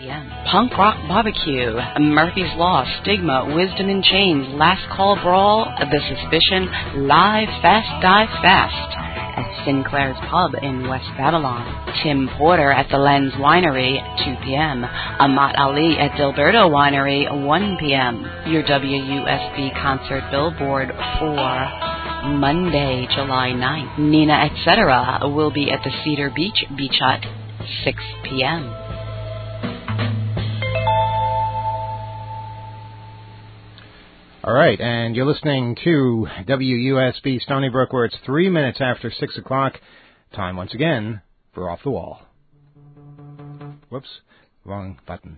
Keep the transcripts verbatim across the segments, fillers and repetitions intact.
p.m. Punk Rock Barbecue, Murphy's Law, Stigma, Wisdom in Chains, Last Call Brawl, The Suspicion, Live Fast Die Fast at Sinclair's Pub in West Babylon. Tim Porter at the Lens Winery, two p.m. Amat Ali at Dilberto Winery, one p.m. Your W U S B concert billboard for Monday, July ninth. Nina Etc. will be at the Cedar Beach Beach Hut, six p.m. All right, and you're listening to W U S B Stony Brook, where it's three minutes after six o'clock. Time once again for Off the Wall. Whoops, wrong button.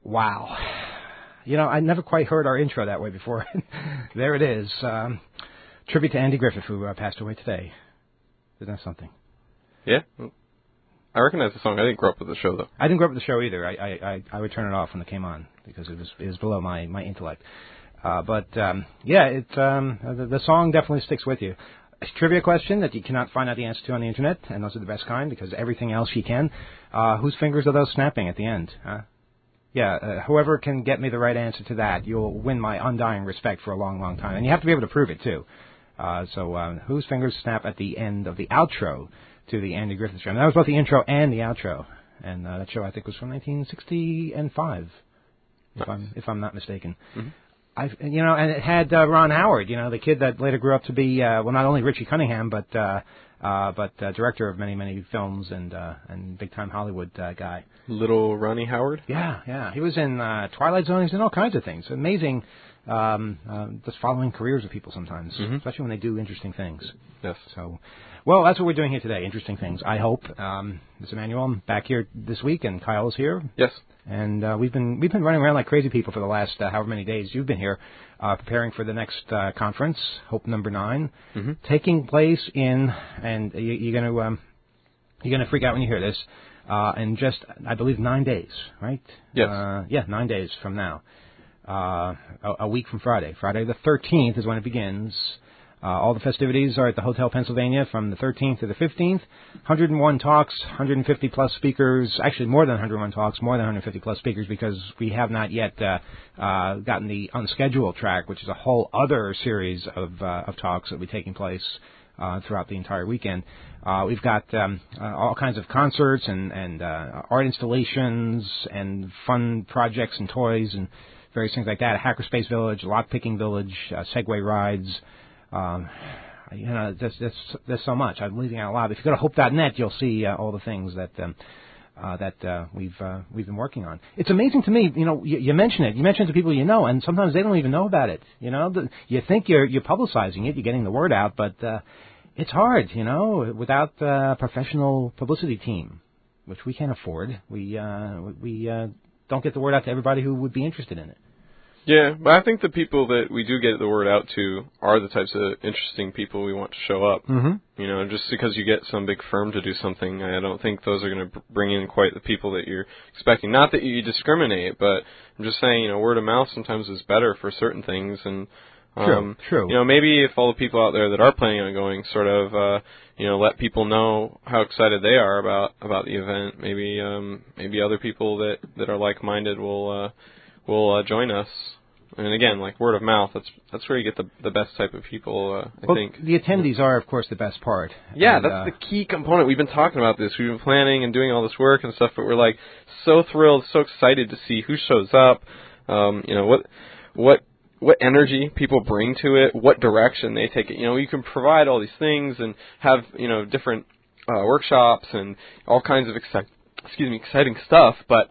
Wow. You know, I never quite heard our intro that way before. There it is. Um, tribute to Andy Griffith, who uh, passed away today. Isn't that something? Yeah. I recognize the song. I didn't grow up with the show, though. I didn't grow up with the show either. I I, I, I would turn it off when it came on because it was it was below my, my intellect. Uh, but, um, yeah, it, um, the, the song definitely sticks with you. A trivia question that you cannot find out the answer to on the Internet, and those are the best kind because everything else you can. Uh, whose fingers are those snapping at the end? Huh? Yeah, uh, whoever can get me the right answer to that, you'll win my undying respect for a long, long time. And you have to be able to prove it, too. Uh, so, uh, whose fingers snap at the end of the outro to the Andy Griffith show? And that was both the intro and the outro. And uh, that show, I think, was from nineteen sixty-five, if I'm if I'm not mistaken. Mm-hmm. I, you know, and it had uh, Ron Howard, you know, the kid that later grew up to be, uh, well, not only Richie Cunningham, but uh, uh, but uh, director of many, many films and uh, and big-time Hollywood uh, guy. Little Ronnie Howard? Yeah, yeah. He was in uh, Twilight Zone. He's in all kinds of things. Amazing, um, uh, just following careers of people sometimes, mm-hmm. especially when they do interesting things. Yes. So, well, that's what we're doing here today, interesting things, I hope. Um, Mister Emanuel, I'm back here this week, and Kyle is here. Yes. And uh, we've been we've been running around like crazy people for the last uh, however many days you've been here, uh, preparing for the next uh, conference, Hope Number Nine, mm-hmm. taking place in, and you, you're going to um, you're going to freak out when you hear this, uh, in just I believe nine days, right? Yes. Uh, yeah, nine days from now, uh, a, a week from Friday. Friday the thirteenth is when it begins. Uh, all the festivities are at the Hotel Pennsylvania from the thirteenth to the fifteenth. one hundred one talks, one hundred fifty plus speakers, actually more than one hundred one talks, more than one hundred fifty plus speakers because we have not yet uh, uh, gotten the unscheduled track, which is a whole other series of, uh, of talks that will be taking place uh, throughout the entire weekend. Uh, we've got um, uh, all kinds of concerts and, and uh, art installations and fun projects and toys and various things like that. A Hackerspace Village, a lock-picking village, uh, Segway rides. Um, you know, there's, there's, there's so much. I'm leaving out a lot. If you go to hope dot net, you'll see uh, all the things that um, uh, that uh, we've uh, we've been working on. It's amazing to me. You know, you, you mention it. You mention it to people you know, and sometimes they don't even know about it. You know, the, you think you're you're publicizing it, you're getting the word out, but uh, it's hard. You know, without a professional publicity team, which we can't afford, we uh, we uh, don't get the word out to everybody who would be interested in it. Yeah, but I think the people that we do get the word out to are the types of interesting people we want to show up. Mm-hmm. You know, just because you get some big firm to do something, I don't think those are going to bring in quite the people that you're expecting. Not that you discriminate, but I'm just saying, you know, word of mouth sometimes is better for certain things. And um, true, true. You know, maybe if all the people out there that are planning on going sort of, uh, you know, let people know how excited they are about about the event. Maybe um, maybe other people that, that are like-minded will. Uh, will uh, join us. And again, like word of mouth, that's that's where you get the the best type of people, uh, I well, think. The attendees are, of course, the best part. Yeah, and, that's uh, the key component. We've been talking about this. We've been planning and doing all this work and stuff, but we're like so thrilled, so excited to see who shows up. Um, you know, what what what energy people bring to it, what direction they take it. You know, you can provide all these things and have, you know, different uh, workshops and all kinds of exci- excuse me, exciting stuff, but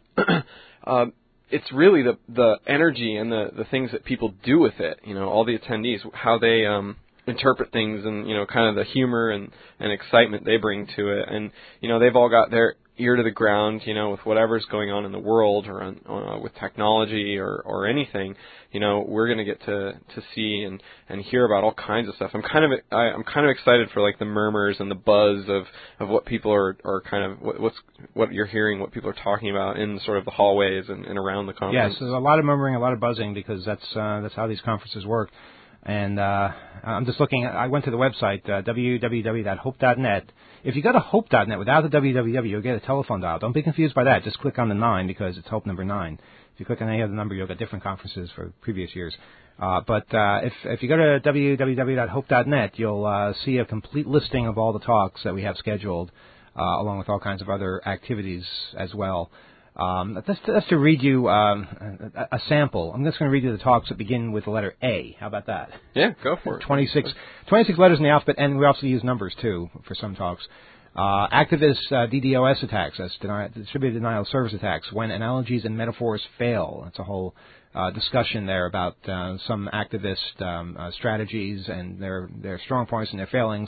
um it's really the the energy and the, the things that people do with it, you know, all the attendees, how they um, interpret things and, you know, kind of the humor and, and excitement they bring to it. And, you know, they've all got their ear to the ground, you know, with whatever's going on in the world or on, uh, with technology or, or anything. You know, we're going to get to to see and, and hear about all kinds of stuff. I'm kind of I, I'm kind of excited for like the murmurs and the buzz of, of what people are, are kind of what, what's what you're hearing, what people are talking about in sort of the hallways and, and around the conference. Yes, there's a lot of murmuring, a lot of buzzing because that's uh, that's how these conferences work. And uh, I'm just looking. I went to the website uh, w w w dot hope dot net. If you go to hope dot net without the www, you'll get a telephone dial. Don't be confused by that. Just click on the nine because it's Hope number nine. If you click on any other number, you'll get different conferences for previous years. Uh, but uh, if if you go to w w w dot hope dot net, you'll uh, see a complete listing of all the talks that we have scheduled, uh, along with all kinds of other activities as well. Um, that's, that's to read you um, a, a sample. I'm just going to read you the talks that begin with the letter A. How about that? Yeah, go for it. twenty-six, twenty-six letters in the alphabet, and we also use numbers, too, for some talks. Uh, activist uh, D DoS attacks, that's deni- distributed denial of service attacks, when analogies and metaphors fail. That's a whole uh, discussion there about uh, some activist um, uh, strategies and their, their strong points and their failings.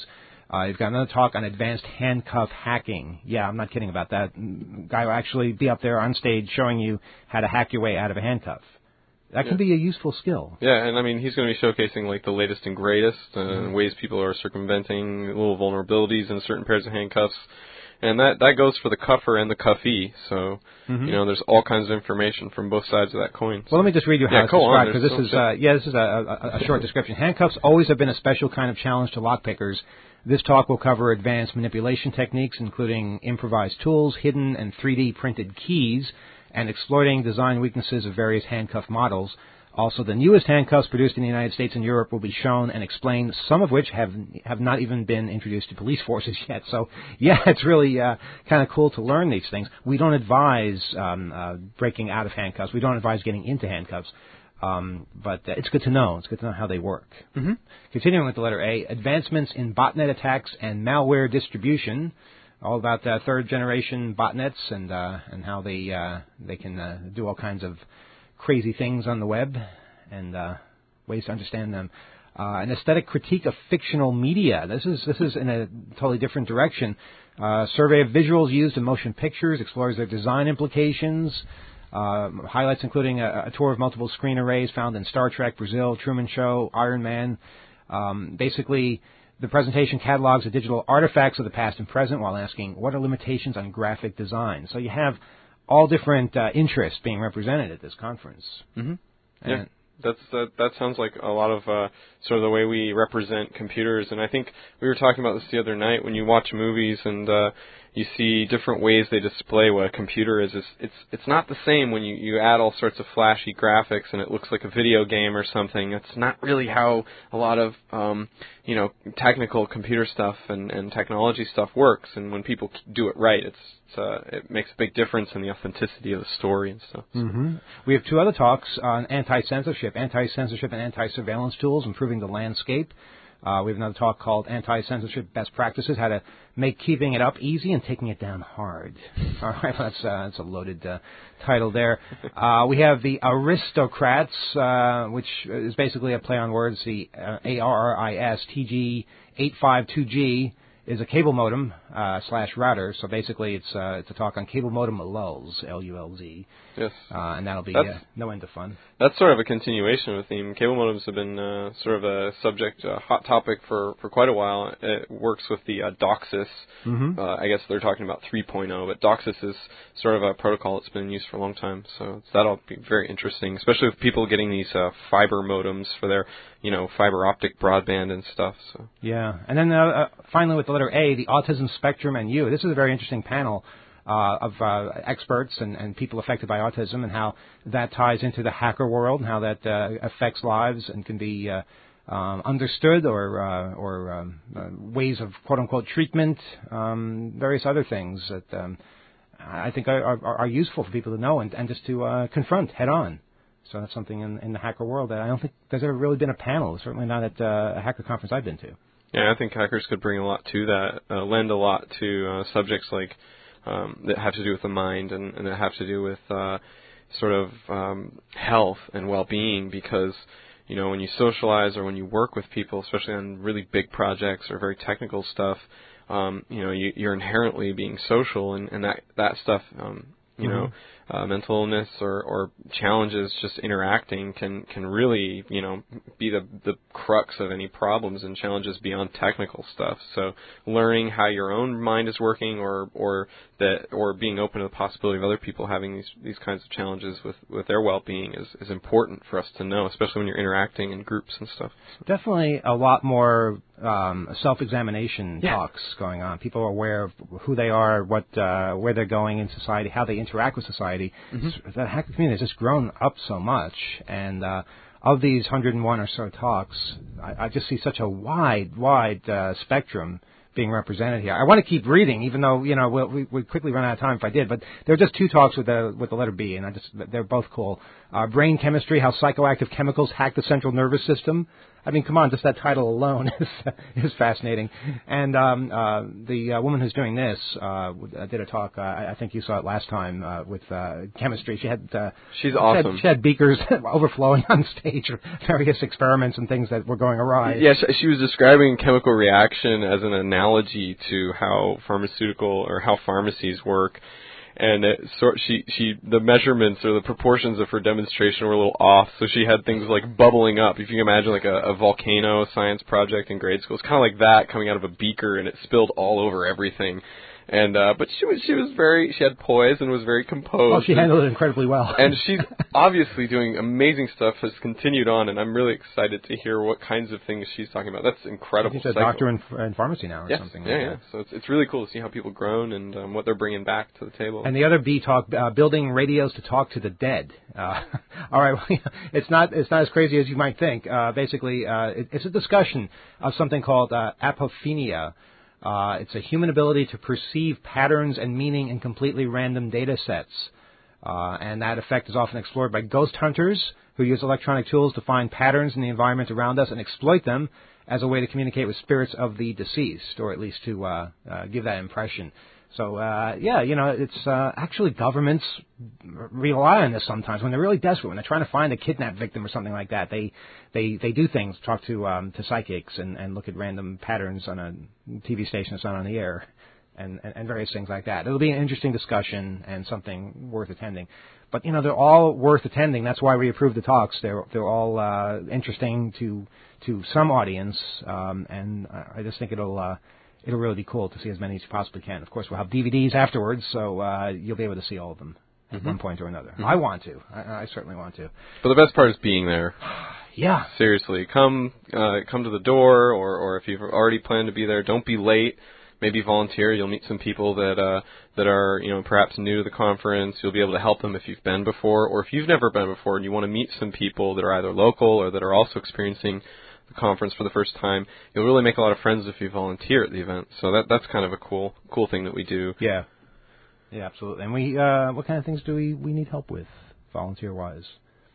Uh, you've got another talk on advanced handcuff hacking. Yeah, I'm not kidding about that. Guy will actually be up there on stage showing you how to hack your way out of a handcuff. That can yeah. be a useful skill. Yeah, and I mean, he's going to be showcasing like the latest and greatest uh, mm-hmm. ways people are circumventing little vulnerabilities in certain pairs of handcuffs. And that, that goes for the cuffer and the cuffee. So, mm-hmm. you know, there's all kinds of information from both sides of that coin. So. Well, let me just read you how yeah, it's go described, on. because this so is, uh, yeah, this is a, a, a short description. Handcuffs always have been a special kind of challenge to lockpickers. This talk will cover advanced manipulation techniques, including improvised tools, hidden and three D printed keys, and exploiting design weaknesses of various handcuff models. Also, the newest handcuffs produced in the United States and Europe will be shown and explained, some of which have have not even been introduced to police forces yet. So, yeah, it's really uh, kind of cool to learn these things. We don't advise um, uh, breaking out of handcuffs. We don't advise getting into handcuffs. Um, but uh, it's good to know. It's good to know how they work. Mm-hmm. Continuing with the letter A, advancements in botnet attacks and malware distribution. All about uh, third-generation botnets and uh, and how they uh, they can uh, do all kinds of crazy things on the web and uh, ways to understand them. Uh, an aesthetic critique of fictional media. This is this is in a totally different direction. Uh, survey of visuals used in motion pictures, explores their design implications. Uh, highlights including a, a tour of multiple screen arrays found in Star Trek, Brazil, Truman Show, Iron Man. Um, basically, the presentation catalogs the digital artifacts of the past and present while asking, what are limitations on graphic design? So you have all different uh, interests being represented at this conference. Mm-hmm. Yeah, that's that. That sounds like a lot of uh, sort of the way we represent computers. And I think we were talking about this the other night. When you watch movies and uh, you see different ways they display what a computer is, it's it's it's not the same when you, you add all sorts of flashy graphics and it looks like a video game or something. It's not really how a lot of um, you know technical computer stuff and, and technology stuff works. And when people do it right, it's Uh, it makes a big difference in the authenticity of the story and stuff. So. Mm-hmm. We have two other talks on anti-censorship, anti-censorship and anti-surveillance tools, improving the landscape. Uh, we have another talk called Anti-Censorship Best Practices, how to make keeping it up easy and taking it down hard. All right, that's, uh, that's a loaded uh, title there. Uh, we have the Aristocrats, uh, which is basically a play on words, the uh, A R R I S T G eight fifty-two G. Is a cable modem uh, slash router, so basically it's uh, it's a talk on cable modem lulz, L U L Z. Yes. Uh, and that'll be uh, no end of fun. That's sort of a continuation of the theme. Cable modems have been uh, sort of a subject, a hot topic for, for quite a while. It works with the uh, DOCSIS. Mm-hmm. Uh, I guess they're talking about three point oh, but DOCSIS is sort of a protocol that's been used for a long time. So that'll be very interesting, especially with people getting these uh, fiber modems for their, you know, fiber optic broadband and stuff. So yeah, and then uh, uh, finally with the letter A, the autism spectrum and you. This is a very interesting panel uh, of uh, experts and, and people affected by autism, and how that ties into the hacker world, and how that uh, affects lives and can be uh, um, understood, or uh, or um, uh, ways of quote unquote treatment, um, various other things that um, I think are, are, are useful for people to know and, and just to uh, confront head on. So that's something in, in the hacker world that I don't think there's ever really been a panel, certainly not at uh, a hacker conference I've been to. Yeah, I think hackers could bring a lot to that, uh, lend a lot to uh, subjects like um, that have to do with the mind and, and that have to do with uh, sort of um, health and well-being, because, you know, when you socialize or when you work with people, especially on really big projects or very technical stuff, um, you know, you, you're inherently being social, and, and that, that stuff, um, you mm-hmm. know, Uh, mental illness or, or challenges just interacting can, can really, you know, be the, the crux of any problems and challenges beyond technical stuff. So learning how your own mind is working, or, or that, or being open to the possibility of other people having these, these kinds of challenges with, with their well-being is, is important for us to know, especially when you're interacting in groups and stuff. Definitely a lot more um, self-examination yeah. talks going on. People are aware of who they are, what, uh, where they're going in society, how they interact with society. Mm-hmm. The hacker community has just grown up so much, and uh, of these one hundred one or so talks, I, I just see such a wide, wide uh, spectrum being represented here. I want to keep reading, even though you know we'll, we would quickly run out of time if I did. But there are just two talks with the with the letter B, and I just they're both cool. Uh, brain chemistry: how psychoactive chemicals hack the central nervous system. I mean, come on, just that title alone is is fascinating. And um, uh, the uh, woman who's doing this uh, did a talk. Uh, I think you saw it last time uh, with uh, chemistry. She had uh, she's awesome. She had, she had beakers overflowing on stage with various experiments and things that were going awry. Yeah, she, she was describing chemical reaction as an analogy to how pharmaceutical or how pharmacies work. And it sort she she the measurements or the proportions of her demonstration were a little off, so she had things like bubbling up. If you can imagine like a, a volcano science project in grade school, it's kind of like that coming out of a beaker, and it spilled all over everything. And uh, but she was she was very she had poise and was very composed. Well, she handled it incredibly well. And she's obviously doing amazing stuff. Has continued on, and I'm really excited to hear what kinds of things she's talking about. That's incredible. She's a doctor in, in pharmacy now, or yes, something. Yeah, like yeah. that. So it's it's really cool to see how people grown and um, what they're bringing back to the table. And the other B talk, uh, building radios to talk to the dead. Uh, all right, well, it's not it's not as crazy as you might think. Uh, basically, uh, it, it's a discussion of something called uh, apophenia. Uh, it's a human ability to perceive patterns and meaning in completely random data sets. Uh, and that effect is often explored by ghost hunters who use electronic tools to find patterns in the environment around us and exploit them as a way to communicate with spirits of the deceased, or at least to uh, uh, give that impression. So, uh, yeah, you know, it's uh, actually governments rely on this sometimes when they're really desperate, when they're trying to find a kidnapped victim or something like that. They they, they do things, talk to um, to psychics and, and look at random patterns on a T V station that's not on the air and, and, and various things like that. It'll be an interesting discussion and something worth attending. But, you know, they're all worth attending. That's why we approve the talks. They're they're all uh, interesting to to some audience, um, and I just think it'll... Uh, It'll really be cool to see as many as you possibly can. Of course, we'll have D V Ds afterwards, so uh, you'll be able to see all of them at mm-hmm. one point or another. Mm-hmm. I want to. I, I certainly want to. But the best part is being there. Yeah. Seriously, come uh, come to the door, or, or if you've already planned to be there, don't be late. Maybe volunteer. You'll meet some people that uh, that are, you know, perhaps new to the conference. You'll be able to help them if you've been before, or if you've never been before and you want to meet some people that are either local or that are also experiencing the conference for the first time. You'll really make a lot of friends if you volunteer at the event. So that that's kind of a cool cool thing that we do. Yeah, yeah, absolutely. And we, uh, what kind of things do we, we need help with, volunteer wise?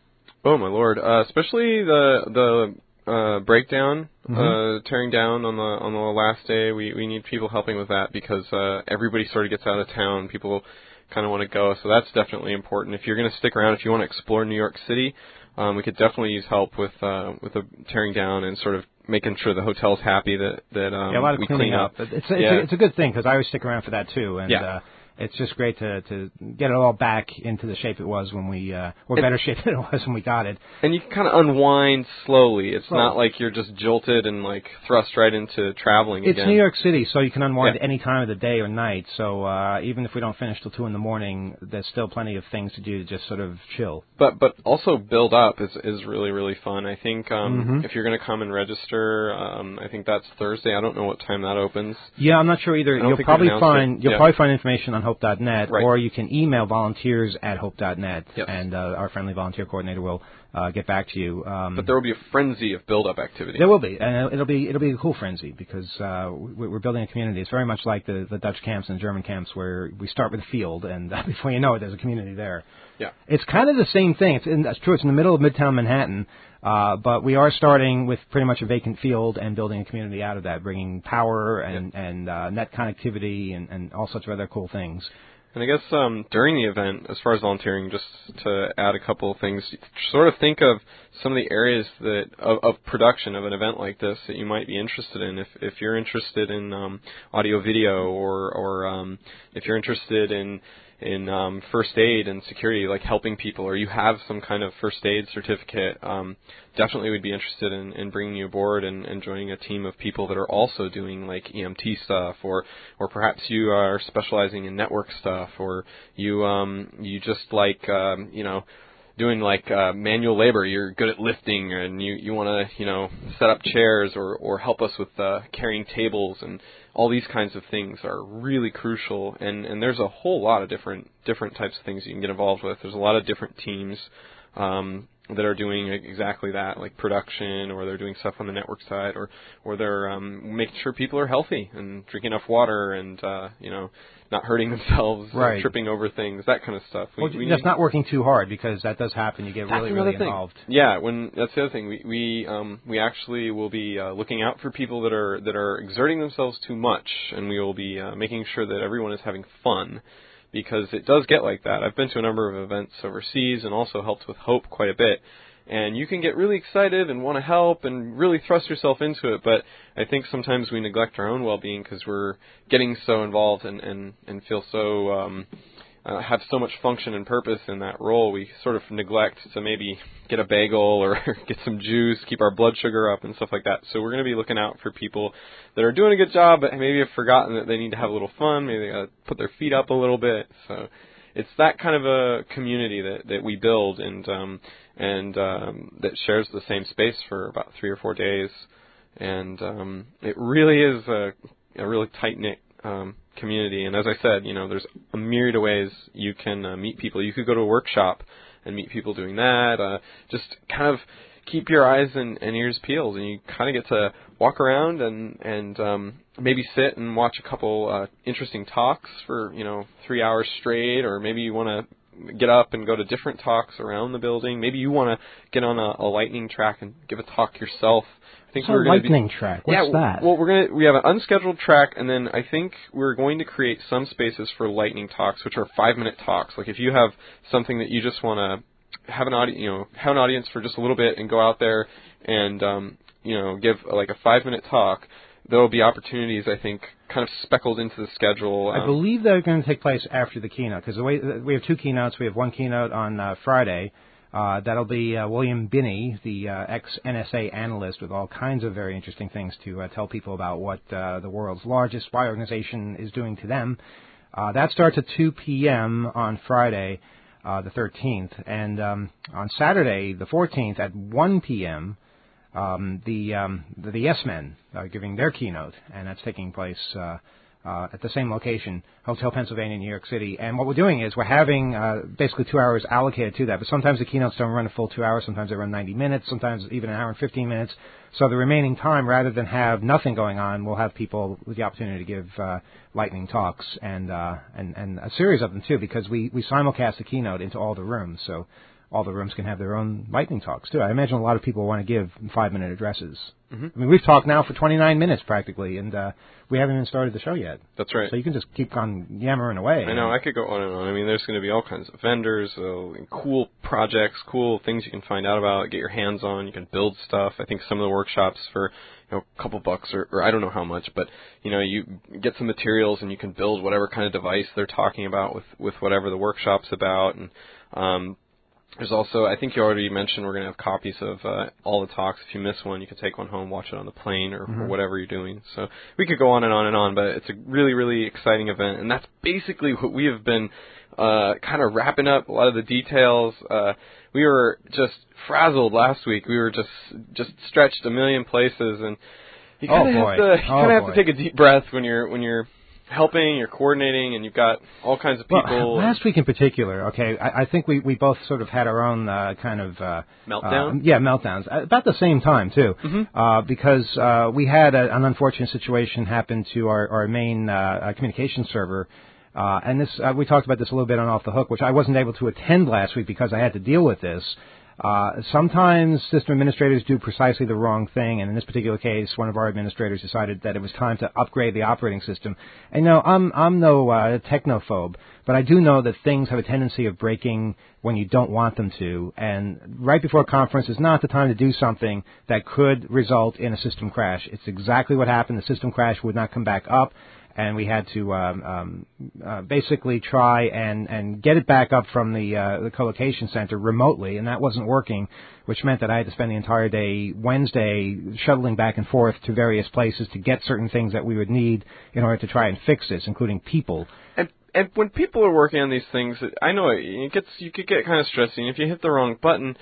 Oh my lord, uh, especially the the uh, breakdown, mm-hmm. uh, tearing down on the on the last day. We we need people helping with that because uh, everybody sort of gets out of town. People kind of want to go, so that's definitely important. If you're going to stick around, if you want to explore New York City. Um, we could definitely use help with uh, with the tearing down and sort of making sure the hotel's happy that that um, yeah, a lot of we cleaning clean up. up. It's, it's, yeah. a, it's a good thing because I always stick around for that too, and yeah. uh, it's just great to to get it all back into the shape it was when we, uh, or and, better shape than it was when we got it. And you can kind of unwind slowly. It's slowly. not like you're just jolted and like thrust right into traveling it's again. It's New York City, so you can unwind yeah. any time of the day or night. So uh, even if we don't finish till two in the morning, there's still plenty of things to do to just sort of chill. But but also build up is is really really fun. I think um, mm-hmm. if you're going to come and register, um, I think that's Thursday. I don't know what time that opens. Yeah, I'm not sure either. You'll probably find it. you'll yeah. probably find information on hope dot net, right. or you can email volunteers at hope dot net, yes. and uh, our friendly volunteer coordinator will uh, get back to you. Um, but there will be a frenzy of build up activity. There will be, and it'll be it'll be a cool frenzy because uh, we're building a community. It's very much like the, the Dutch camps and German camps where we start with a field, and uh, before you know it, there's a community there. Yeah, it's kind of the same thing. It's in, that's true. It's in the middle of Midtown Manhattan, uh, but we are starting with pretty much a vacant field and building a community out of that, bringing power and yeah. and uh, net connectivity and, and all sorts of other cool things. And I guess um, during the event, as far as volunteering, just to add a couple of things, sort of think of some of the areas that of, of production of an event like this that you might be interested in. If if you're interested in um, audio, video, or or um, if you're interested in in um, first aid and security, like helping people, or you have some kind of first aid certificate, um, definitely would be interested in, in bringing you aboard and, and joining a team of people that are also doing like E M T stuff, or or perhaps you are specializing in network stuff, or you um, you just like um, you know. doing like uh, manual labor. You're good at lifting, and you, you want to you know set up chairs or, or help us with uh, carrying tables, and all these kinds of things are really crucial. And, and there's a whole lot of different different types of things you can get involved with. There's a lot of different teams. Um, that are doing exactly that, like production, or they're doing stuff on the network side, or or they're um, making sure people are healthy and drinking enough water, and uh, you know, not hurting themselves, right. or tripping over things, that kind of stuff. We, well, we that's need, not working too hard, because that does happen. You get really, really thing. involved. Yeah, when that's the other thing. We we um, we actually will be uh, looking out for people that are that are exerting themselves too much, and we will be uh, making sure that everyone is having fun. Because it does get like that. I've been to a number of events overseas and also helped with Hope quite a bit. And you can get really excited and want to help and really thrust yourself into it. But I think sometimes we neglect our own well-being because we're getting so involved and, and, and feel so, um, uh, have so much function and purpose in that role. We sort of neglect to maybe get a bagel or get some juice, keep our blood sugar up and stuff like that. So we're going to be looking out for people that are doing a good job, but maybe have forgotten that they need to have a little fun. Maybe they got to put their feet up a little bit. So it's that kind of a community that, that we build and um, and um, that shares the same space for about three or four days. And um, it really is a, a really tight-knit um, community. And as I said, you know, there's a myriad of ways you can uh, meet people. You could go to a workshop and meet people doing that. Uh, just kind of keep your eyes and, and ears peeled, and you kind of get to walk around and and um, maybe sit and watch a couple uh, interesting talks for, you know, three hours straight, or maybe you want to get up and go to different talks around the building. Maybe you want to get on a, a lightning track and give a talk yourself. I think so we're lightning be, track. What's yeah, that? Well, we're gonna we have an unscheduled track, and then I think we're going to create some spaces for lightning talks, which are five minute talks. Like if you have something that you just want to have an audience, you know, have an audience for just a little bit and go out there and, um, you know, give like a five minute talk, there will be opportunities, I think, kind of speckled into the schedule. Um, I believe they're going to take place after the keynote, because the way we have two keynotes. We have one keynote on uh, Friday. Uh, that'll be uh, William Binney, the uh, ex-N S A analyst, with all kinds of very interesting things to uh, tell people about what uh, the world's largest spy organization is doing to them. Uh, that starts at two p.m. on Friday, Uh, the thirteenth, and um, on Saturday, the fourteenth, at one p.m., um, the, um, the the Yes Men are giving their keynote, and that's taking place uh, uh, at the same location, Hotel Pennsylvania, New York City. And what we're doing is we're having uh, basically two hours allocated to that, but sometimes the keynotes don't run a full two hours, sometimes they run ninety minutes, sometimes even an hour and fifteen minutes. So the remaining time, rather than have nothing going on, we'll have people with the opportunity to give uh, lightning talks, and, uh, and and a series of them too, because we, we simulcast the keynote into all the rooms, so all the rooms can have their own lightning talks too. I imagine a lot of people want to give five-minute addresses. Mm-hmm. I mean, we've talked now for twenty-nine minutes practically, and uh, we haven't even started the show yet. That's right. So you can just keep on yammering away. I know, I could go on and on. I mean, there's going to be all kinds of vendors, uh, cool projects, cool things you can find out about, get your hands on. You can build stuff. I think some of the workshops for, you know, a couple bucks, or, or I don't know how much, but, you know, you get some materials and you can build whatever kind of device they're talking about with, with whatever the workshop's about. And um, there's also, I think you already mentioned, we're going to have copies of uh, all the talks. If you miss one, you can take one home, watch it on the plane, or, mm-hmm. or whatever you're doing. So we could go on and on and on, but it's a really, really exciting event. And that's basically what we have been uh, kind of wrapping up a lot of the details. Uh, we were just frazzled last week. We were just just stretched a million places, and you kind of oh, have to you kind of oh, have to take a deep breath when you're when you're helping, you're coordinating, and you've got all kinds of people. Well, last week in particular, okay, I, I think we, we both sort of had our own uh, kind of uh, meltdown. Uh, yeah, meltdowns about the same time too, mm-hmm. uh, because uh, we had a, an unfortunate situation happen to our our main uh, communication server. Uh, and this, uh, we talked about this a little bit on Off the Hook, which I wasn't able to attend last week because I had to deal with this. Uh, sometimes system administrators do precisely the wrong thing, and in this particular case, one of our administrators decided that it was time to upgrade the operating system. And you know, I'm I'm no uh, technophobe, but I do know that things have a tendency of breaking when you don't want them to, and right before a conference is not the time to do something that could result in a system crash. It's exactly what happened. The system crash would not come back up. And we had to um, um, uh, basically try and, and get it back up from the uh, the co-location center remotely, and that wasn't working, which meant that I had to spend the entire day Wednesday shuttling back and forth to various places to get certain things that we would need in order to try and fix this, including people. And and when people are working on these things, I know it gets you could get kind of stressing if you hit the wrong button.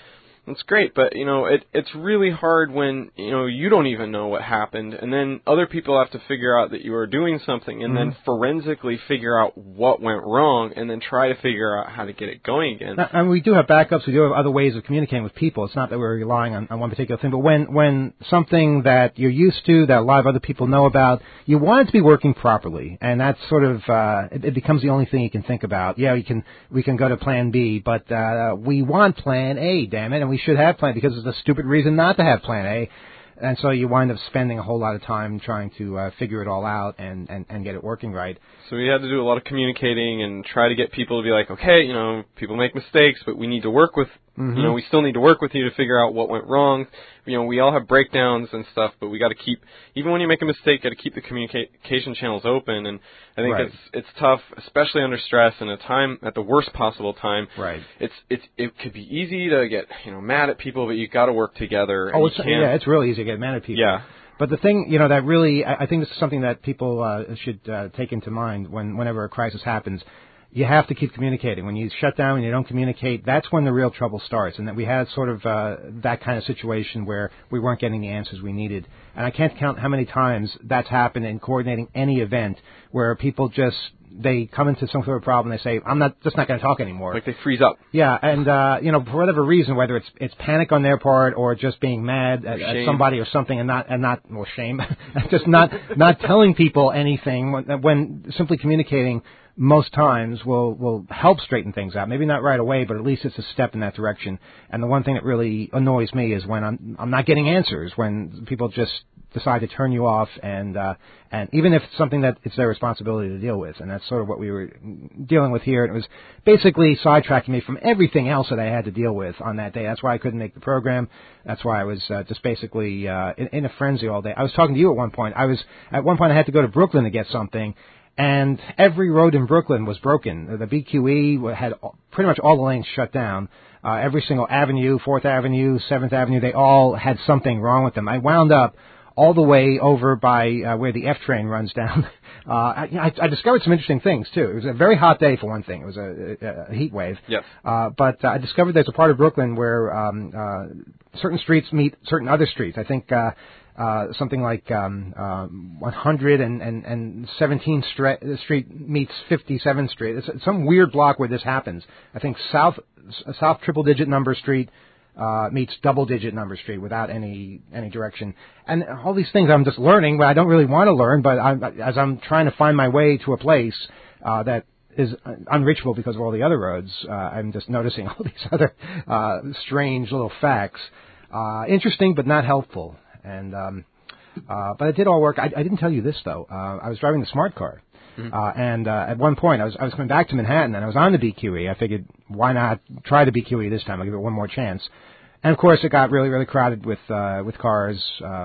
That's great, but, you know, it it's really hard when, you know, you don't even know what happened, and then other people have to figure out that you are doing something, and mm-hmm. then forensically figure out what went wrong, and then try to figure out how to get it going again. Now, and we do have backups. We do have other ways of communicating with people. It's not that we're relying on, on one particular thing, but when, when something that you're used to, that a lot of other people know about, you want it to be working properly, and that's sort of, uh, it, it becomes the only thing you can think about. Yeah, we can, we can go to plan B, but, uh, we want plan A, damn it, and we should have plan because it's a stupid reason not to have plan A. And so you wind up spending a whole lot of time trying to uh, figure it all out and, and, and get it working right. So we had to do a lot of communicating and try to get people to be like, okay, you know, people make mistakes, but we need to work with, mm-hmm. you know, we still need to work with you to figure out what went wrong. You know, we all have breakdowns and stuff, but we got to keep, even when you make a mistake, got to keep the communication channels open. And I think right. it's it's tough, especially under stress and a time at the worst possible time. Right. It's it's it could be easy to get you know mad at people, but you got to work together. Oh, and it's, you can't, yeah, it's really easy to get mad at people. Yeah. But the thing, you know, that really, I, I think this is something that people uh, should uh, take into mind when whenever a crisis happens. You have to keep communicating. When you shut down and you don't communicate, that's when the real trouble starts. And that we had sort of uh, that kind of situation where we weren't getting the answers we needed. And I can't count how many times that's happened in coordinating any event where people just, they come into some sort of problem and they say, I'm not just not going to talk anymore. Like they freeze up. Yeah, and, uh, you know, for whatever reason, whether it's it's panic on their part or just being mad at, at somebody or something and not, and not or shame, just not not telling people anything when, when simply communicating most times will will help straighten things out. Maybe not right away, but at least it's a step in that direction. And the one thing that really annoys me is when I'm I'm not getting answers, when people just decide to turn you off, and uh, and even if it's something that it's their responsibility to deal with. And that's sort of what we were dealing with here. And it was basically sidetracking me from everything else that I had to deal with on that day. That's why I couldn't make the program. That's why I was uh, just basically uh, in, in a frenzy all day. I was talking to you at one point. I was at one point I had to go to Brooklyn to get something. And every road in Brooklyn was broken. The B Q E had pretty much all the lanes shut down. Uh, every single avenue, fourth Avenue, seventh Avenue, they all had something wrong with them. I wound up all the way over by uh, where the F train runs down. Uh, I, I discovered some interesting things, too. It was a very hot day, for one thing. It was a, a, a heat wave. Yes. Uh, but uh, I discovered there's a part of Brooklyn where um, uh, certain streets meet certain other streets. I think uh, uh, something like um, uh, one hundred seventeenth Street meets fifty-seventh Street. It's some weird block where this happens. I think South South triple-digit number street Uh, meets double-digit number street without any any direction, and all these things I'm just learning, but I don't really want to learn. But I'm, as I'm trying to find my way to a place uh, that is unreachable because of all the other roads, uh, I'm just noticing all these other uh, strange little facts. Uh, interesting, but not helpful. And um, uh, but it did all work. I, I didn't tell you this though. Uh, I was driving the smart car. Mm-hmm. Uh, and uh, at one point, I was I was coming back to Manhattan, and I was on the B Q E. I figured, why not try the B Q E this time? I'll give it one more chance. And of course, it got really, really crowded with uh, with cars,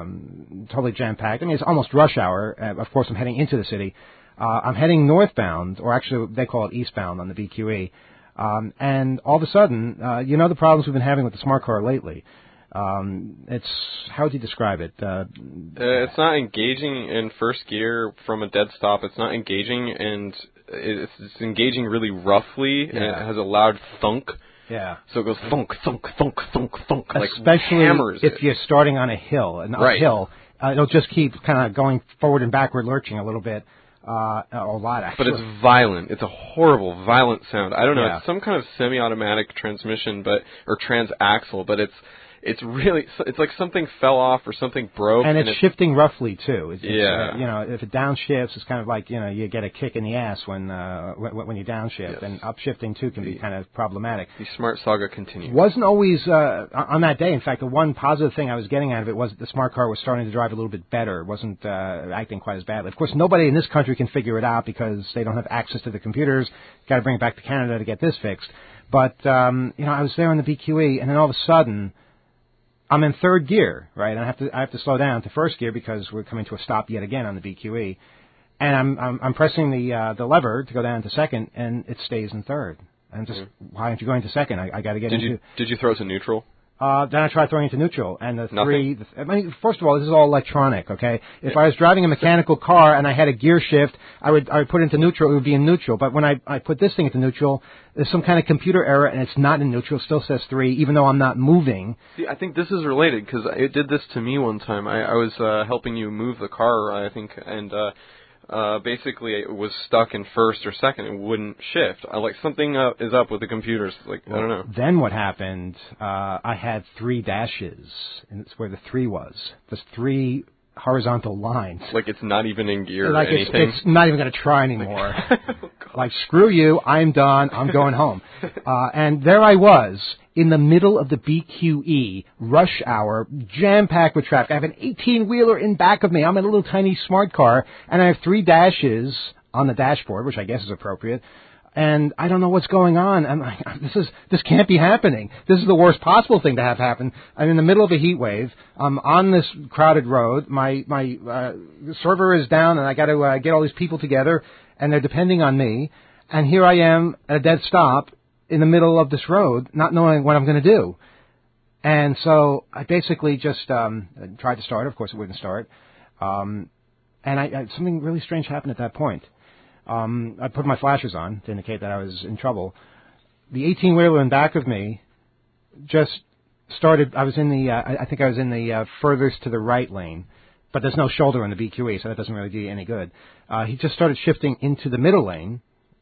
um, totally jam packed. I mean, it's almost rush hour. Uh, of course, I'm heading into the city. Uh, I'm heading northbound, or actually, they call it eastbound on the B Q E. Um, and all of a sudden, uh, you know the problems we've been having with the smart car lately. Um, it's, how would you describe it? Uh, uh, it's not engaging in first gear from a dead stop. It's not engaging, and it's, it's engaging really roughly, yeah. And it has a loud thunk. Yeah. So it goes thunk, thunk, thunk, thunk, thunk, especially like hammers if it. You're starting on a hill, an right. uphill. Uh, it'll just keep kind of going forward and backward, lurching a little bit. Uh, a lot, actually. But it's violent. It's a horrible, violent sound. I don't know. Yeah. It's some kind of semi-automatic transmission, but or transaxle, but it's it's really it's like something fell off or something broke, and it's, and it's shifting roughly too. It's, yeah. It's, uh, you know, if it downshifts, it's kind of like you know you get a kick in the ass when uh, when, when you downshift, yes. and upshifting too can be kind of problematic. The smart saga continues. Wasn't always uh, on that day. In fact, the one positive thing I was getting out of it was that the smart car was starting to drive a little bit better. It wasn't uh, acting quite as badly. Of course, nobody in this country can figure it out because they don't have access to the computers. Got to bring it back to Canada to get this fixed. But um, you know, I was there on the B Q E, and then all of a sudden, I'm in third gear, right? And I have to I have to slow down to first gear because we're coming to a stop yet again on the B Q E, and I'm I'm, I'm pressing the uh, the lever to go down to second, and it stays in third. And just mm-hmm. why aren't you going to second? I, I got to get did into. You, did you throw it to neutral? Uh, then I tried throwing it to neutral, and the Nothing? three. The, I mean, first of all, this is all electronic. Okay, if I was driving a mechanical car and I had a gear shift, I would I would put it into neutral. It would be in neutral. But when I I put this thing into neutral, there's some kind of computer error, and it's not in neutral. It still says three, even though I'm not moving. See, I think this is related because it did this to me one time. I, I was uh, helping you move the car, I think, and. Uh, Uh, basically, it was stuck in first or second. It wouldn't shift. I like something uh, is up with the computers. Like Well, I don't know. Then what happened? Uh, I had three dashes, and it's where the three was. There's three horizontal lines. Like it's not even in gear or Like it's, anything. it's not even going to try anymore. Oh, God. Like, screw you, I'm done, I'm going home. Uh, and there I was, in the middle of the B Q E, rush hour, jam-packed with traffic. I have an eighteen-wheeler in back of me. I'm in a little tiny smart car, and I have three dashes on the dashboard, which I guess is appropriate. And I don't know what's going on. I'm like, this is this can't be happening. This is the worst possible thing to have happen. I'm in the middle of a heat wave. I'm on this crowded road. My my uh, server is down, and I got to uh, get all these people together, and they're depending on me. And here I am at a dead stop in the middle of this road, not knowing what I'm going to do. And so I basically just um, tried to start. Of course, it wouldn't start. Um, and I, I, something really strange happened at that point. Um, I put my flashers on to indicate that I was in trouble. The eighteen-wheeler in back of me just started. I was in the. Uh, I think I was in the uh, furthest to the right lane, but there's no shoulder in the B Q E, so that doesn't really do you any good. Uh, he just started shifting into the middle lane,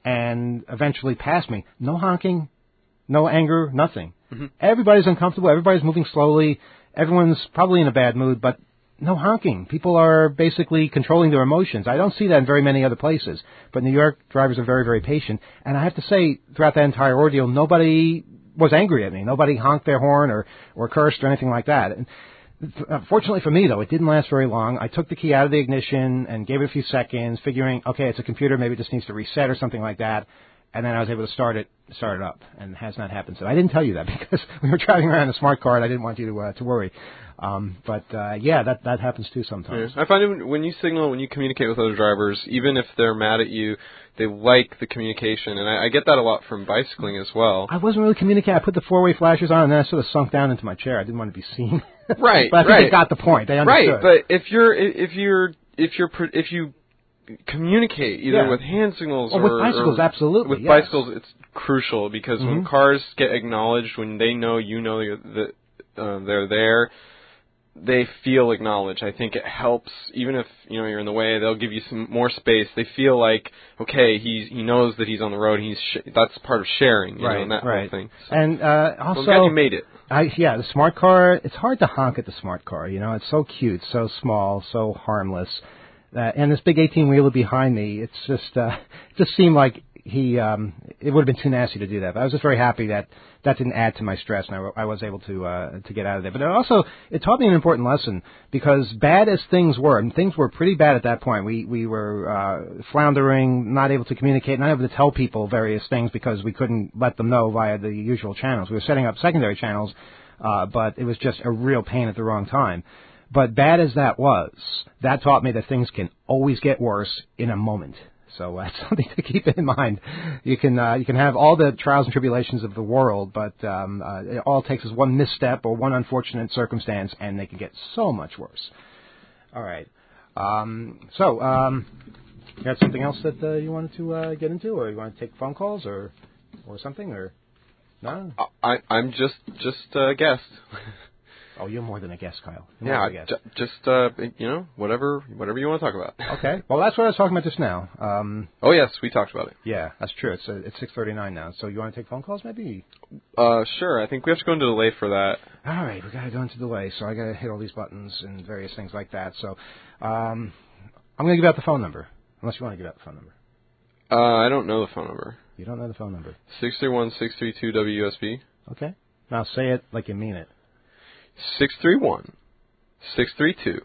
and eventually passed me. No honking, no anger, nothing. Mm-hmm. Everybody's uncomfortable. Everybody's moving slowly. Everyone's probably in a bad mood, but no honking. People are basically controlling their emotions. I don't see that in very many other places. But New York drivers are very, very patient. And I have to say, throughout that entire ordeal, nobody was angry at me. Nobody honked their horn or, or cursed or anything like that. And fortunately for me, though, it didn't last very long. I took the key out of the ignition and gave it a few seconds, figuring, okay, it's a computer, maybe it just needs to reset or something like that. And then I was able to start it, start it up, and it has not happened. So I didn't tell you that because we were driving around in a smart car, and I didn't want you to uh, to worry. Um, but uh, yeah, that that happens too sometimes. Yeah. I find it when you signal, when you communicate with other drivers, even if they're mad at you, they like the communication, and I, I get that a lot from bicycling as well. I wasn't really communicating. I put the four-way flashers on, and then I sort of sunk down into my chair. I didn't want to be seen. Right, but I think right. they got the point. They understood. Right, but if you're if you're if you're if you communicate either yeah. with hand signals or, or with bicycles, or absolutely. with yes. bicycles, it's crucial because mm-hmm. when cars get acknowledged, when they know you know that uh, they're there, they feel acknowledged. I think it helps, even if you know you're in the way. They'll give you some more space. They feel like okay, he's he knows that he's on the road. He's sh- that's part of sharing, you right, know, and that right. whole thing. So, and uh, also, I'm glad you made it. I, yeah, the smart car. It's hard to honk at the smart car. You know, it's so cute, so small, so harmless. Uh, and this big eighteen-wheeler behind me, it's just uh, it just seemed like he um, it would have been too nasty to do that. But I was just very happy that that didn't add to my stress, and I, I was able to uh, to get out of there. But it also it taught me an important lesson because bad as things were, and things were pretty bad at that point. We we were uh, floundering, not able to communicate, not able to tell people various things because we couldn't let them know via the usual channels. We were setting up secondary channels, uh, but it was just a real pain at the wrong time. But bad as that was, that taught me that things can always get worse in a moment. So that's something to keep in mind. You can uh, you can have all the trials and tribulations of the world, but um, uh, it all takes is one misstep or one unfortunate circumstance, and they can get so much worse. All right. Um, so, um, you had something else that uh, you wanted to uh, get into, or you want to take phone calls, or or something, or no? I I'm just just a guest. Oh, you're more than a guest, Kyle. You're Yeah, more than a guest. j- just uh, you know, whatever, whatever you want to talk about. Okay. Well, that's what I was talking about just now. Um, oh yes, we talked about it. Yeah, that's true. It's uh, it's six thirty-nine now. So you want to take phone calls, maybe? Uh, sure. I think we have to go into delay for that. All right, we got to go into delay. So I got to hit all these buttons and various things like that. So um, I'm going to give out the phone number, unless you want to give out the phone number. Uh, I don't know the phone number. You don't know the phone number. Six three one six three two W U S B. Okay. Now say it like you mean it. Six three one, six three two,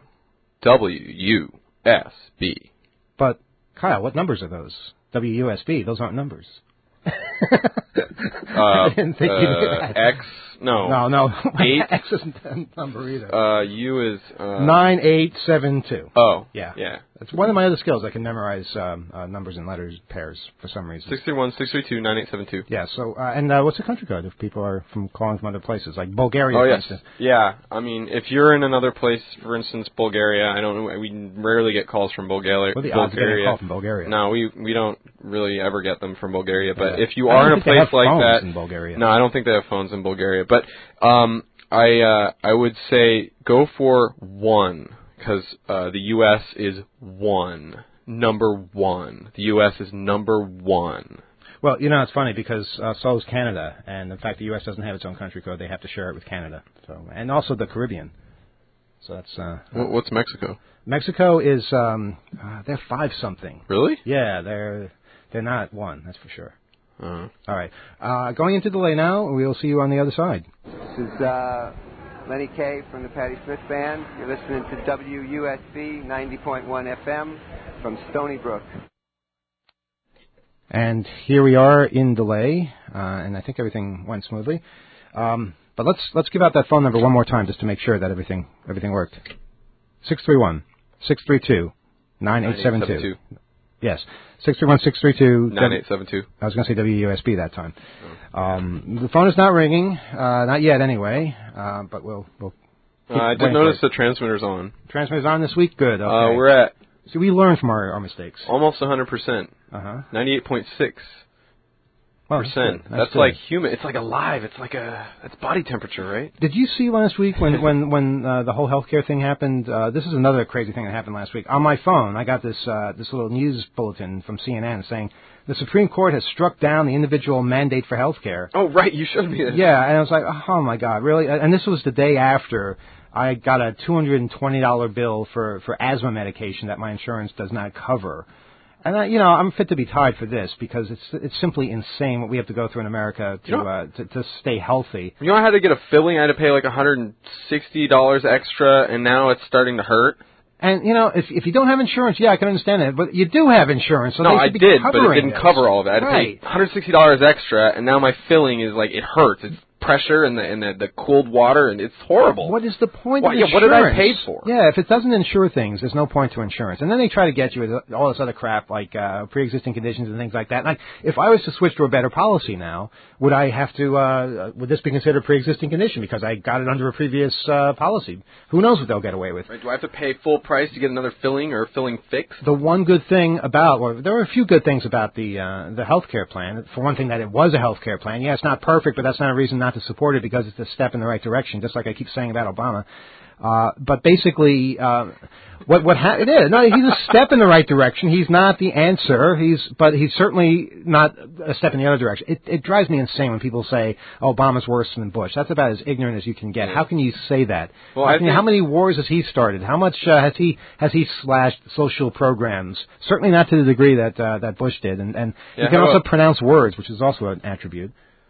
W U S B. But Kyle, what numbers are those? W U S B. Those aren't numbers. uh, I didn't think uh, you knew that. X No. No, no. Eight. X isn't a number either. Uh, U is uh, nine eight seven two. Oh. Yeah. Yeah. It's one of my other skills. I can memorize um, uh, numbers and letters pairs for some reason. Six three one six three two nine eight seven two. Yeah. So, uh, and uh, what's the country code if people are from calling from other places, like Bulgaria? Oh for yes. instance? Yeah. I mean, if you're in another place, for instance, Bulgaria, I don't know. We rarely get calls from Bulgaria. What are the odds of getting a call from Bulgaria? No, we we don't really ever get them from Bulgaria. But Yeah. if you I are don't in a think they place have like phones that, in Bulgaria. no, I don't think they have phones in Bulgaria. But um, I uh, I would say go for one because uh, the U S is one, number one. The U S is number one. Well, you know, it's funny because uh, so is Canada, and in fact, the U S doesn't have its own country code; they have to share it with Canada. So, and also the Caribbean. So that's uh, What's Mexico? Mexico is um, uh, they're five something. Really? Yeah, they're they're not one. That's for sure. Uh-huh. All right, uh, going into delay now. We'll see you on the other side. This is uh, Lenny Kaye from the Patti Smith Band. You're listening to W U S B ninety point one F M from Stony Brook. And here we are in delay, uh, and I think everything went smoothly. Um, but let's let's give out that phone number one more time just to make sure that everything everything worked. Six three one six three two nine eight seven two. Yes, six three one six three two nine eight seven two. I was going to say W U S B that time. Oh. Um, the phone is not ringing, uh, not yet anyway. Uh, but we'll we'll. Uh, I did notice the transmitter's on. Transmitter's on this week. Good. Okay. Uh, we're at. See, we learn from our, our mistakes. Almost one hundred percent. Uh huh. ninety-eight point six well, percent. That's, that's, that's good. like human. It's like alive. It's like a. That's body temperature, right? Did you see last week when when when uh, the whole healthcare thing happened? Uh, this is another crazy thing that happened last week. On my phone, I got this uh, this little news bulletin from C N N saying the Supreme Court has struck down the individual mandate for healthcare. Oh, right. You showed me this. Yeah, and I was like, oh my God, really? And this was the day after I got a two hundred twenty dollars bill for, for asthma medication that my insurance does not cover. And, I, you know, I'm fit to be tied for this because it's it's simply insane what we have to go through in America to, you know, uh, to, to stay healthy. You know, I had to get a filling. I had to pay like one hundred sixty dollars extra, and now it's starting to hurt. And, you know, if if you don't have insurance, yeah, I can understand that. But you do have insurance, so no, they I should be did, but it didn't this. cover all of it. I had right. to pay one hundred sixty dollars extra, and now my filling is like, it hurts. It's pressure and the and the, the cold water, and it's horrible. What is the point what, of yeah, insurance? What did I pay for? Yeah, if it doesn't insure things, there's no point to insurance. And then they try to get you with all this other crap like uh, pre-existing conditions and things like that. Like, if I was to switch to a better policy now, would I have to? Uh, would this be considered a pre-existing condition because I got it under a previous uh, policy? Who knows what they'll get away with? Right, do I have to pay full price to get another filling or filling fix? The one good thing about, well, there are a few good things about the uh, the healthcare plan. For one thing, that it was a healthcare plan. Yeah, it's not perfect, but that's not a reason not to support it because it's a step in the right direction, just like I keep saying about Obama. Uh, but basically, uh, what what ha- it is? No, he's a step in the right direction. He's not the answer. He's, but he's certainly not a step in the other direction. It, it drives me insane when people say oh, Obama's worse than Bush. That's about as ignorant as you can get. How can you say that? Well, how, I can, think how many wars has he started? How much uh, has he has he slashed social programs? Certainly not to the degree that uh, that Bush did. And and yeah, he can also about, pronounce words, which is also an attribute.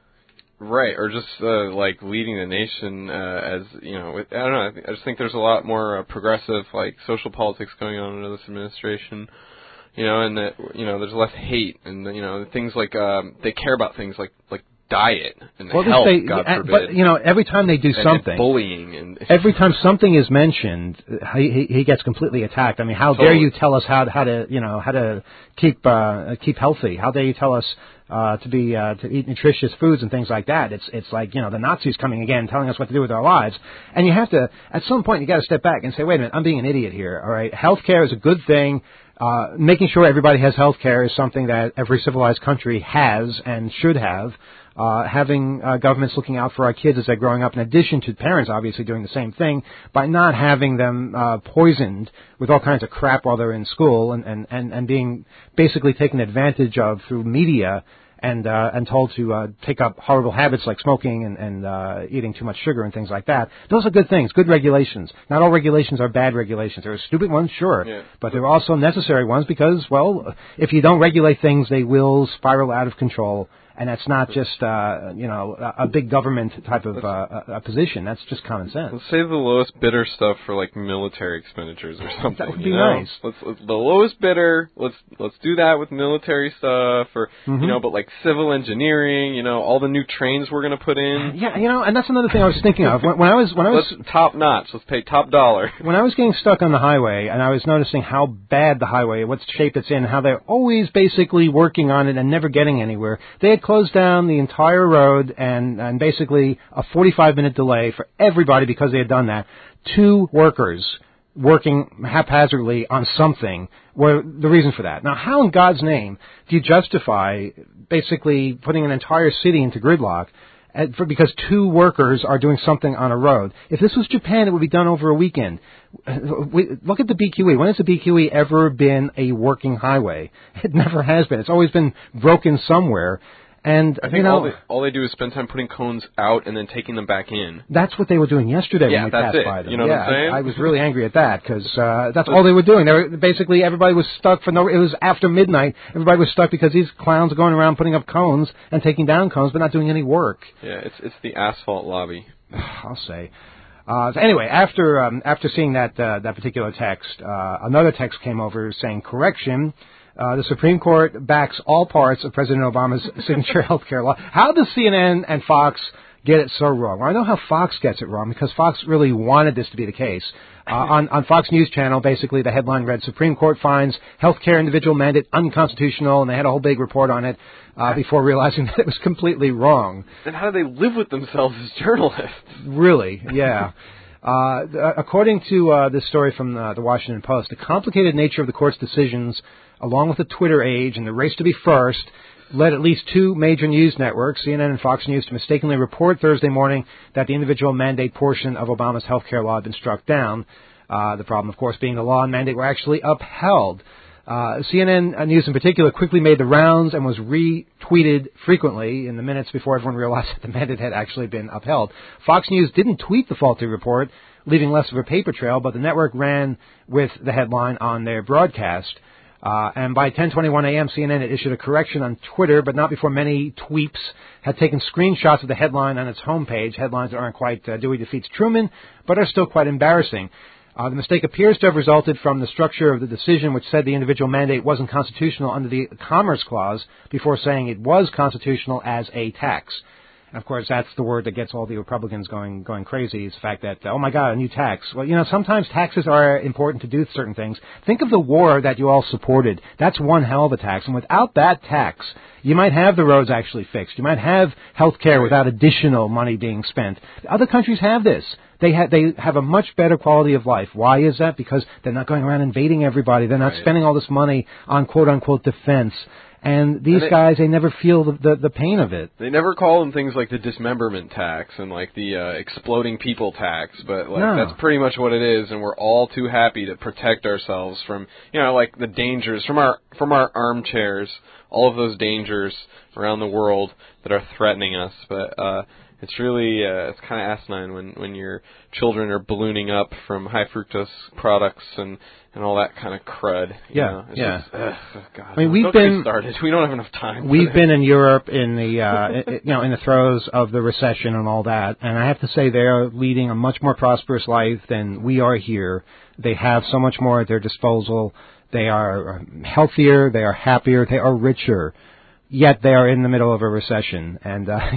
Right, or just uh, like leading the nation uh, as, you know, with, I don't know, I, th- I just think there's a lot more uh, progressive, like, social politics going on under this administration, you know, and that, you know, there's less hate, and, you know, things like, um, they care about things like, like diet and well, health, they, God forbid. But, you know, every time they do and, something. And bullying. and Every time something is mentioned, he, he gets completely attacked. I mean, how totally. dare you tell us how, how to, you know, how to keep, uh, keep healthy? How dare you tell us, uh, to be, uh, to eat nutritious foods and things like that? It's, it's like, you know, the Nazis coming again, telling us what to do with our lives. And you have to, at some point, you got to step back and say, wait a minute, I'm being an idiot here. All right. Healthcare is a good thing. Uh, making sure everybody has health care is something that every civilized country has and should have. Uh, having uh, governments looking out for our kids as they're growing up, in addition to parents obviously doing the same thing, by not having them uh, poisoned with all kinds of crap while they're in school and, and, and, and being basically taken advantage of through media and uh, and told to uh, take up horrible habits like smoking and, and uh, eating too much sugar and things like that. Those are good things, good regulations. Not all regulations are bad regulations. There are stupid ones, sure, yeah. but there are also necessary ones because, well, if you don't regulate things, they will spiral out of control. and that's not just uh, you know a, a big government type of uh, a, a position. That's just common sense. Let's save the lowest bidder stuff for like military expenditures or something. That would be you know? nice. Let's, let's the lowest bidder. Let's let's do that with military stuff, or mm-hmm. you know, but like civil engineering. You know, all the new trains we're going to put in. Yeah, you know, and that's another thing I was thinking of when, when I was when I was let's top notch. Let's pay top dollar. When I was getting stuck on the highway, and I was noticing how bad the highway, what shape it's in, how they're always basically working on it and never getting anywhere. They had closed down the entire road and, and basically a forty-five minute delay for everybody because they had done that. Two workers working haphazardly on something were the reason for that. Now, how in God's name do you justify basically putting an entire city into gridlock for, because two workers are doing something on a road? If this was Japan, it would be done over a weekend. We, look at the B Q E. When has the B Q E ever been a working highway? It never has been. It's always been broken somewhere. And I think you know, all, they, all they do is spend time putting cones out and then taking them back in. That's what they were doing yesterday yeah, when we that's passed it. by them. You know yeah, what I'm saying? I, I was really angry at that because uh, that's all they were doing. They were, basically, everybody was stuck for no. It was after midnight. Everybody was stuck because these clowns are going around putting up cones and taking down cones, but not doing any work. Yeah, it's it's the asphalt lobby. I'll say. Uh, so anyway, after um, after seeing that uh, that particular text, uh, another text came over saying, correction, uh, the Supreme Court backs all parts of President Obama's signature health care law. How does C N N and Fox get it so wrong? Well, I know how Fox gets it wrong because Fox really wanted this to be the case. Uh, on, on Fox News Channel, basically the headline read, Supreme Court finds health care individual mandate unconstitutional, and they had a whole big report on it uh, before realizing that it was completely wrong. And how do they live with themselves as journalists? Really, yeah. Uh, according to uh, this story from uh, the Washington Post, the complicated nature of the court's decisions, along with the Twitter age and the race to be first, led at least two major news networks, C N N and Fox News, to mistakenly report Thursday morning that the individual mandate portion of Obama's health care law had been struck down. Uh, the problem, of course, being the law and mandate were actually upheld. Uh, C N N News in particular quickly made the rounds and was retweeted frequently in the minutes before everyone realized that the mandate had actually been upheld. Fox News didn't tweet the faulty report, leaving less of a paper trail, but the network ran with the headline on their broadcast. Uh, and by ten twenty-one a.m., C N N had issued a correction on Twitter, but not before many tweeps had taken screenshots of the headline on its homepage, headlines that aren't quite uh, Dewey defeats Truman, but are still quite embarrassing. Uh, the mistake appears to have resulted from the structure of the decision, which said the individual mandate wasn't constitutional under the Commerce Clause before saying it was constitutional as a tax. And, of course, that's the word that gets all the Republicans going going crazy, is the fact that, oh, my God, a new tax. Well, you know, sometimes taxes are important to do certain things. Think of the war that you all supported. That's one hell of a tax. And without that tax, you might have the roads actually fixed. You might have health care without additional money being spent. Other countries have this. They have they have a much better quality of life. Why is that? Because they're not going around invading everybody. They're not right. spending all this money on quote-unquote defense. And these and they, guys, they never feel the, the the pain of it. They never call them things like the dismemberment tax and like the uh, exploding people tax, but like no. that's pretty much what it is. And we're all too happy to protect ourselves from, you know, like the dangers from our from our armchairs, all of those dangers around the world that are threatening us. But uh, it's really uh, it's kind of asinine when when your children are ballooning up from high fructose products and. And all that kind of crud. You yeah, know? It's yeah. Just, ugh, oh God, I mean, we've don't been get started. We don't have enough time. We've been in Europe in the, uh, you know, in the throes of the recession and all that, and I have to say they are leading a much more prosperous life than we are here. They have so much more at their disposal. They are healthier. They are happier. They are richer. Yet they are in the middle of a recession, and uh,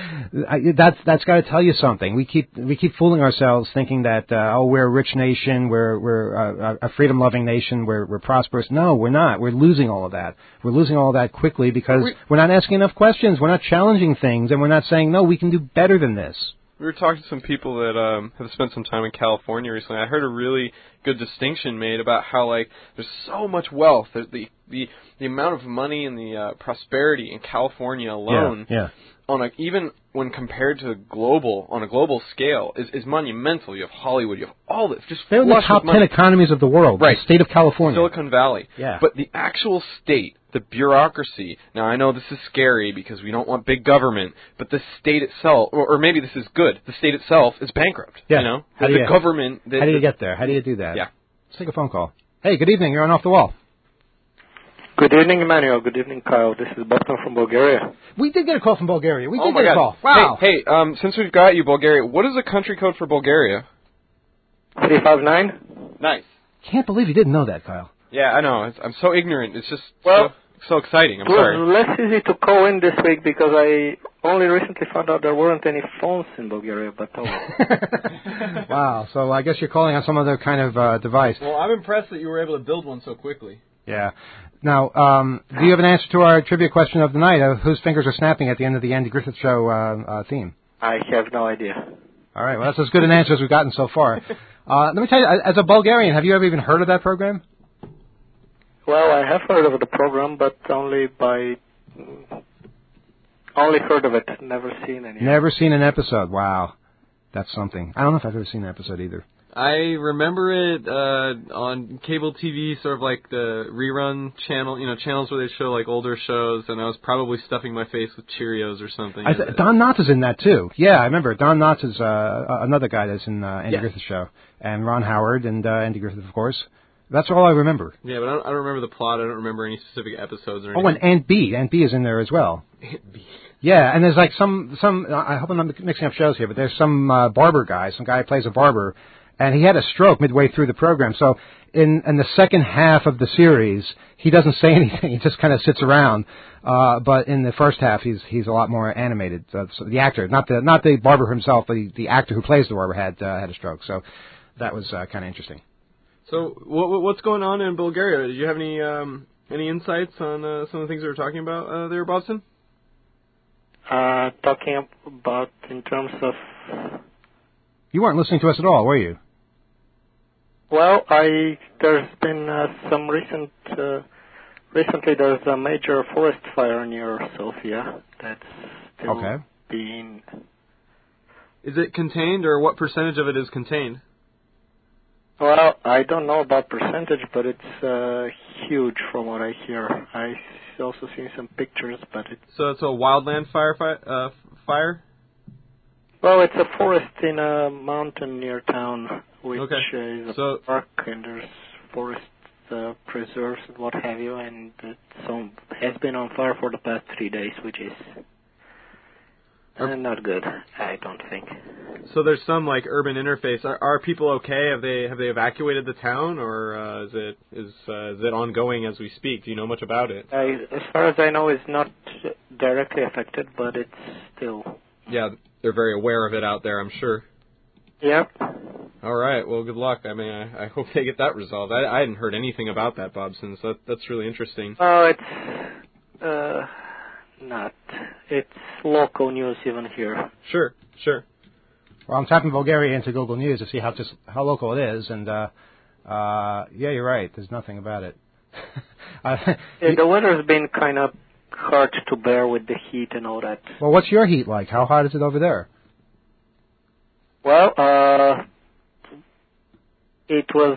that's that's got to tell you something. We keep we keep fooling ourselves, thinking that uh, oh, we're a rich nation, we're we're a, a freedom-loving nation, we're we're prosperous. No, we're not. We're losing all of that. We're losing all of that quickly because we, we're not asking enough questions. We're not challenging things, and we're not saying no, we can do better than this. We were talking to some people that um, have spent some time in California recently. I heard a really good distinction made about how, like, there's so much wealth. There's the the the amount of money and the uh, prosperity in California alone, yeah, yeah. on a, even when compared to global on a global scale, is, is monumental. You have Hollywood, you have all this. Just they're in the top ten economies of the world. Right, the state of California, Silicon Valley. Yeah, but the actual state. The bureaucracy. Now, I know this is scary because we don't want big government, but the state itself, or, or maybe this is good, the state itself is bankrupt. Yeah. You know? How the do you, government... The, how do you get there? How do you do that? Yeah. Let's take a phone call. Hey, good evening. You're on Off the Wall. Good evening, Emmanuel. Good evening, Kyle. This is Boston from Bulgaria. We did get a call from Bulgaria. We oh did my get God. a call. Wow. Hey, hey um, since we've got you, Bulgaria, what is the country code for Bulgaria? three five nine. Nice. Can't believe you didn't know that, Kyle. Yeah, I know. It's, I'm so ignorant. It's just Well, so, so exciting. I'm it was sorry. less easy to call in this week because I only recently found out there weren't any phones in Bulgaria, but oh well. Wow. So I guess you're calling on some other kind of uh, device. Well, I'm impressed that you were able to build one so quickly. Yeah. Now, um, do you have an answer to our trivia question of the night? Uh, whose fingers are snapping at the end of the Andy Griffith Show uh, uh, theme? I have no idea. All right. Well, that's as good an answer as we've gotten so far. Uh, let me tell you, as a Bulgarian, have you ever even heard of that program? Well, I have heard of the program, but only by only heard of it, never seen any. Never seen an episode. Wow, that's something. I don't know if I've ever seen an episode either. I remember it uh, on cable T V, sort of like the rerun channel, you know, channels where they show like older shows, and I was probably stuffing my face with Cheerios or something. I th- Don Knotts is in that too. Yeah, I remember. Don Knotts is uh, another guy that's in uh, Andy yeah. Griffith Show, and Ron Howard and uh, Andy Griffith, of course. That's all I remember. Yeah, but I don't, I don't remember the plot. I don't remember any specific episodes or anything. Oh, and Aunt B. Aunt B is in there as well. Aunt B. Yeah, and there's like some some. I hope I'm not mixing up shows here, but there's some uh, barber guy, some guy who plays a barber. And he had a stroke midway through the program. So in, in the second half of the series, he doesn't say anything. He just kind of sits around. Uh, but in the first half, he's he's a lot more animated. Uh, so the actor, not the not the barber himself, but the, the actor who plays the barber had uh, had a stroke. So that was uh, kind of interesting. So what, what's going on in Bulgaria? Did you have any um, any insights on uh, some of the things we were talking about uh, there, Boston? Uh, talking about in terms of... You weren't listening to us at all, were you? Well, I there's been uh, some recent uh, recently there's a major forest fire near Sofia that's still okay. being. Is it contained, or what percentage of it is contained? Well, I don't know about percentage, but it's uh, huge from what I hear. I also seen some pictures, but it's. So it's a wildland fire. Fi- uh, fire. Well, it's a forest in a mountain near town, which okay. uh, is a so, park, and there's forest uh, preserves and what have you, and it so has been on fire for the past three days, which is uh, not good, I don't think. So there's some like urban interface. Are, are people okay? Have they have they evacuated the town, or uh, is it is uh, is it ongoing as we speak? Do you know much about it? I, as far as I know, it's not directly affected, but it's still. Yeah, they're very aware of it out there, I'm sure. Yep. All right. Well, good luck. I mean, I, I hope they get that resolved. I, I hadn't heard anything about that, Bobson, so that, that's really interesting. Oh, it's uh, not. It's local news even here. Sure, sure. Well, I'm tapping Bulgaria into Google News to see how just how local it is, and uh, uh, yeah, you're right. There's nothing about it. uh, yeah, the weather's been kind of hard to bear with the heat and all that. Well, what's your heat like? How hot is it over there? Well, uh, it was.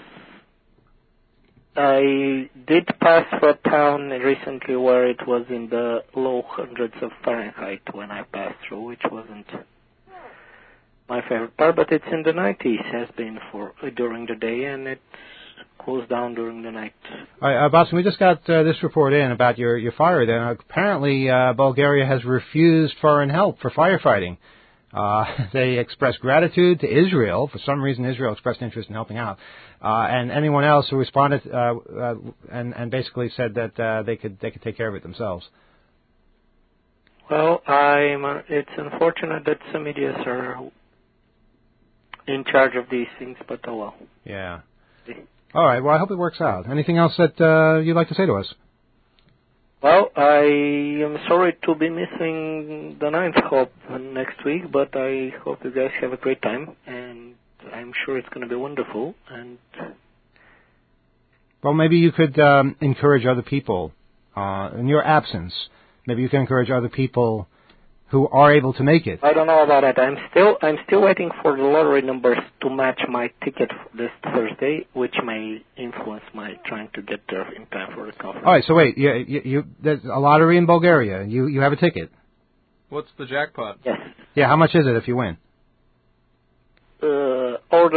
I did pass for a town recently where it was in the low hundreds of Fahrenheit when I passed through, which wasn't my favorite part, but it's in the nineties, has been for uh, during the day, and it cools down during the night. All right, uh, Boston, we just got uh, this report in about your, your fire there. Now, apparently, uh, Bulgaria has refused foreign help for firefighting. Uh, they expressed gratitude to Israel. For some reason, Israel expressed interest in helping out. Uh, and anyone else who responded uh, uh, and, and basically said that uh, they could they could take care of it themselves. Well, I'm. Uh, it's unfortunate that some idiots are in charge of these things, but oh well. Yeah. All right. Well, I hope it works out. Anything else that uh, you'd like to say to us? Well, I am sorry to be missing the ninth Hope next week, but I hope you guys have a great time, and I'm sure it's going to be wonderful. And well, maybe you could um, encourage other people uh, in your absence. Maybe you can encourage other people who are able to make it. I don't know about that. I'm still I'm still waiting for the lottery numbers to match my ticket this Thursday, which may influence my trying to get there in time for the conference. All right, so wait, you, you, you, there's a lottery in Bulgaria. You you have a ticket. What's the jackpot? Yes. Yeah, how much is it if you win? Uh, order of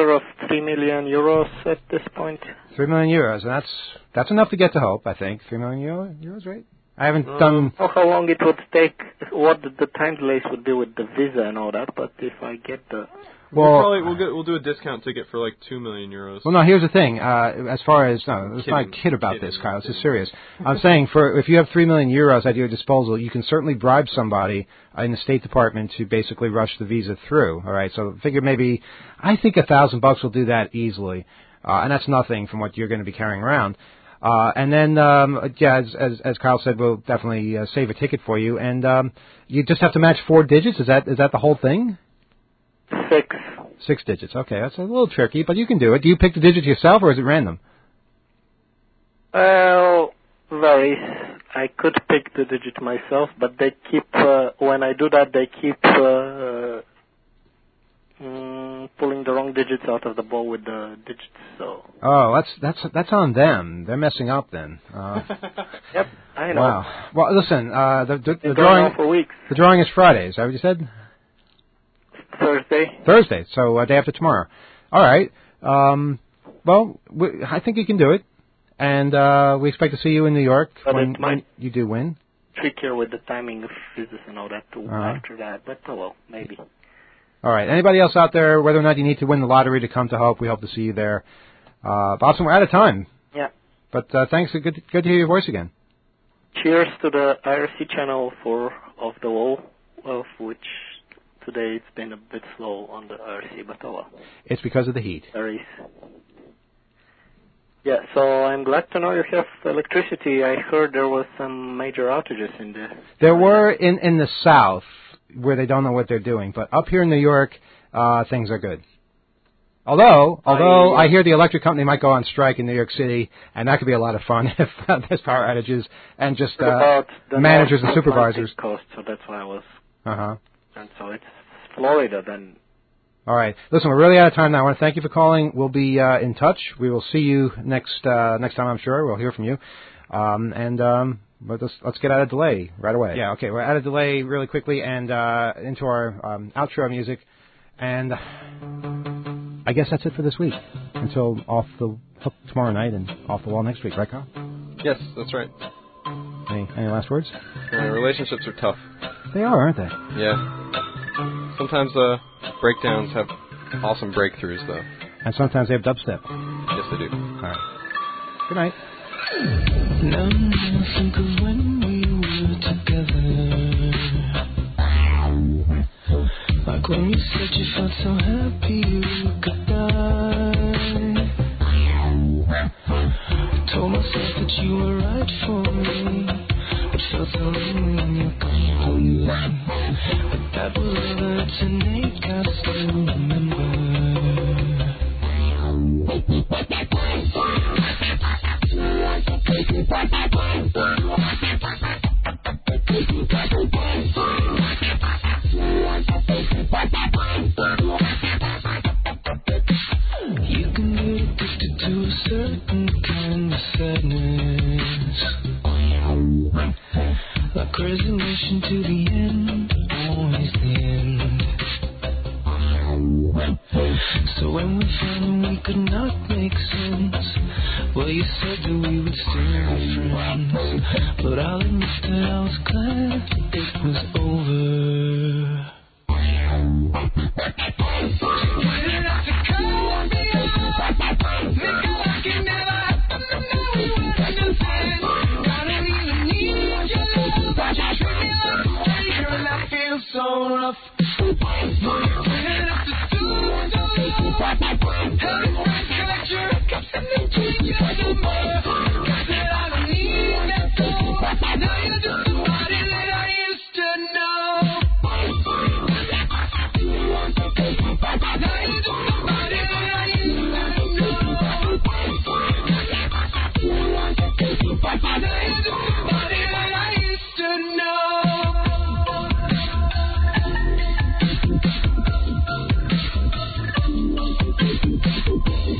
three million euros at this point. Three million euros, and that's that's enough to get to Hope, I think. Three million euro, euros, right? I haven't Um, done. Oh, how long it would take, what the time delays would be with the visa and all that, but if I get the... We'll Well, probably we'll get we'll do a discount ticket for like two million euros. well, no. Here's the thing. Uh, as far as no, let's not Kidding. kid about Kidding. this, Kyle. This is Kidding. serious. I'm saying for if you have three million euros at your disposal, you can certainly bribe somebody in the State Department to basically rush the visa through. All right. So figure maybe, I think a thousand bucks will do that easily, uh, and that's nothing from what you're going to be carrying around. Uh, and then, um, yeah, as, as as Kyle said, we'll definitely uh, save a ticket for you, and um, you just have to match four digits. Is that is that the whole thing? Six. Six digits. Okay, that's a little tricky, but you can do it. Do you pick the digits yourself, or is it random? Well, varies. I could pick the digit myself, but they keep, uh, when I do that, they keep uh, mm, pulling the wrong digits out of the ball with the digits, so... Oh, that's that's that's on them. They're messing up then. Uh, Yep, I know. wow. Well, listen. Uh, the the, the Been going drawing on for weeks. the drawing is Friday. Is that what you said? Thursday. Thursday. So uh, day after tomorrow. All right. Um, well, we, I think you can do it, and uh, we expect to see you in New York But when, it might- when you do win. Trickier with the timing of visas and all that too Uh-huh. after that, but oh well, maybe. All right. Anybody else out there, whether or not you need to win the lottery to come to Hope, we hope to see you there. Uh, Boston, we're out of time. Yeah. But uh, thanks. Good, good to hear your voice again. Cheers to the I R C channel for Off the Wall, of which today it's been a bit slow on the I R C, but oh well. It's because of the heat. There is. Yeah, so I'm glad to know you have electricity. I heard there was some major outages in the... There were in, in the South where they don't know what they're doing, but up here in New York, uh, things are good. Although, although I, I hear the electric company might go on strike in New York City, and that could be a lot of fun if uh, there's power outages and just uh, about the managers and North Atlantic supervisors. coast, so that's why I was... Uh-huh. And so it's Florida then. All right. Listen, we're really out of time now. I want to thank you for calling. We'll be uh, in touch. We will see you next uh, next time, I'm sure. We'll hear from you. Um, and um, but let's, let's get out of delay right away. Yeah, okay. We're out of delay really quickly and uh, into our um, outro music. And I guess that's it for this week. Until Off the Hook tomorrow night and Off the Wall next week. Right, Kyle? Yes, that's right. Any, any last words? Uh, relationships are tough. They are, aren't they? Yeah. Sometimes uh, breakdowns have awesome breakthroughs, though. And sometimes they have dubstep. Yes, they do. All right. Good night. Now I think of when we were together. Like when you said you felt so happy you could die. Told myself that you were right for me, but felt so lonely when you're gone. But that was ever to make I still remember. You can get addicted to a certain kind of sadness, like resignation to the end, always the end. So when we found we could not make sense, well, you said that we would still be friends, but I'll admit that I was glad it was over. You didn't have to cut me off, make it like it never happened, and now we were innocent. I don't even need your love, but you treat me like a stranger, and that feels so rough. You didn't have to do so long, have it right, collect your cups and then change your number. I said I don't need that phone, now you're just somebody that I used to know. Now you're just somebody that I used to know. Now you're just somebody that I used to know. Thank you.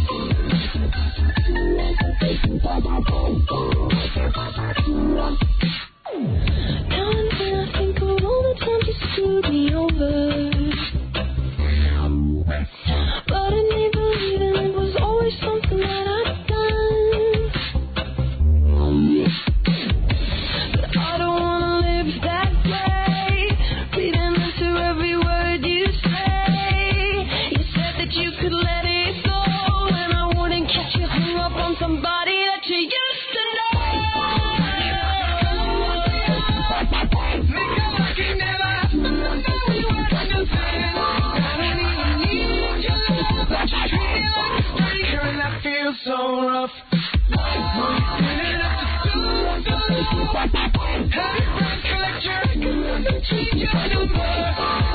but you treat me like a stranger, and that feels so rough. Didn't have to do so. Have your friends collect your records and change your number.